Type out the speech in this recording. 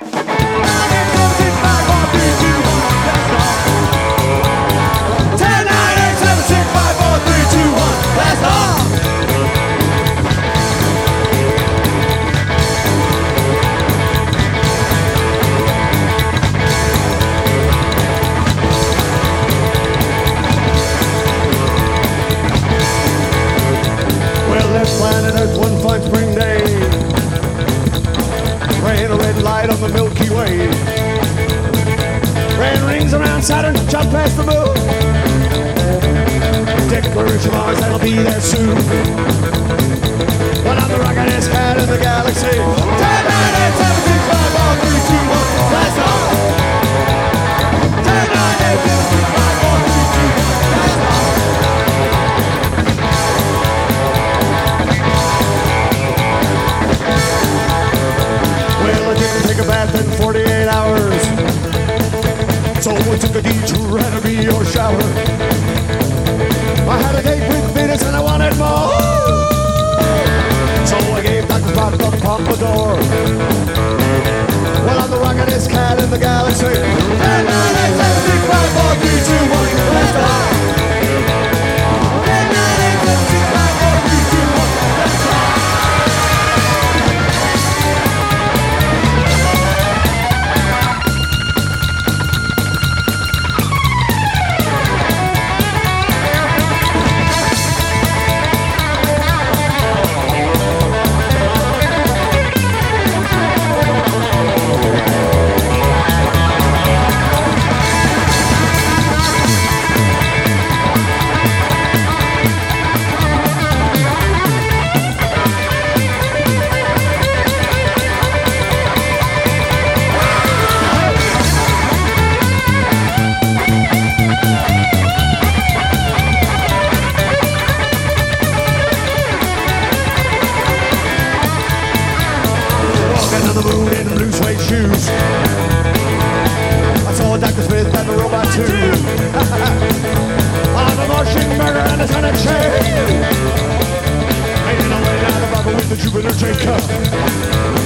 Planet Earth one fine spring day, ran a red light on the Milky Way, ran rings around Saturn, jumped past the moon, declaration of Mars that'll be there soon. But I'm the rockin'est cat in the galaxy. 10, 9, 8, 7, 6, 5, 4, 3, 2, 1, blast off. 10, 9, 8, 7, 6, 5, 4, 3, 2, 1, blast off. Well, I didn't take a bath in 48 hours, so I took a detour had to be your shower. I had a date with Venus and I wanted more, so I gave Dr. Spock the pompadour. Well, I'm the rockin'est cat in the galaxy. 10, 9, 8, 7, 6, 5, 4, 3, 2, 1, blast off. 10, 9, 8, 7, 6, 5, 4, 3, 2, 1, blast off. On the moon in blue suede shoes, I saw Dr. Smith and the robot too. I'm a Martian murderer and it's on a chain, making a way down the bubble with the Jupiter J cup.